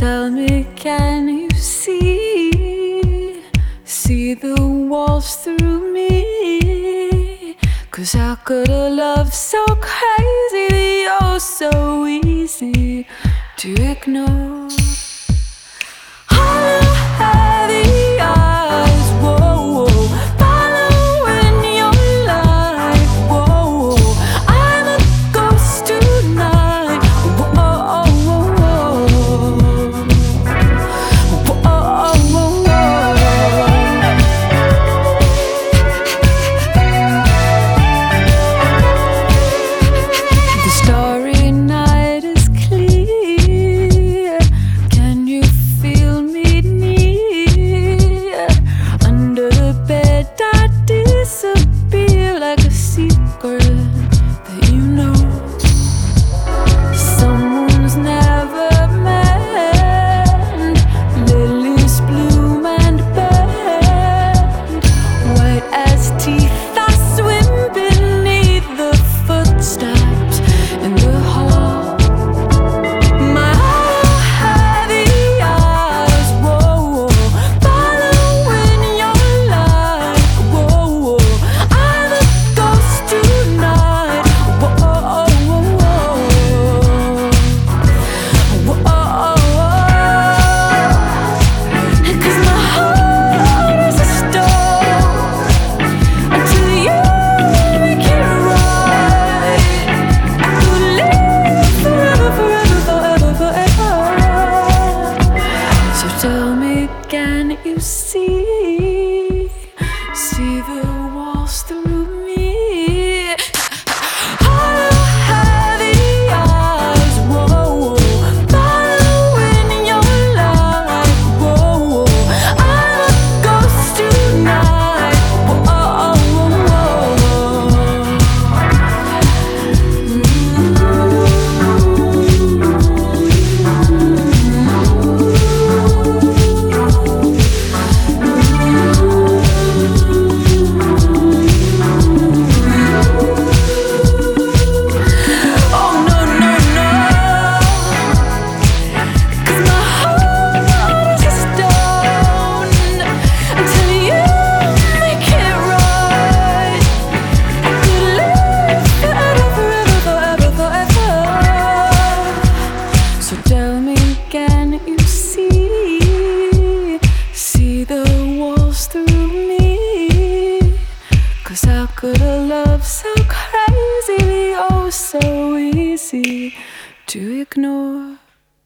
tell me, can you see the walls through me? 'Cause how could a love so crazy be oh so easy to ignore? Hollow, heavy eyes, whoa, following your light, whoa. I'm a ghost tonight, whoa, whoa, whoa. The starry night is clear. Can you feel me near? Under the bed I disappear like a secret that you know someone's never meant. Lilies bloom and bend, white as teeth I swim beneath the footsteps in the hall. My heavy eyes, whoa, following your light, whoa. I'm a ghost tonight, whoa, whoa, whoa. 'Cause my heart is a stone until you make it right. I could live forever, forever, forever, forever. So tell me, can you see the walls through me? Hollow, heavy eyes, whoa, following your light, whoa. I'm a ghost tonight, whoa, whoa, oh no, no, no. 'Cause my heart is a stone until you make it right. I could live forever, forever, forever, forever. So tell me, can you see the walls through me? 'Cause how could a love so crazy be oh so easy to ignore?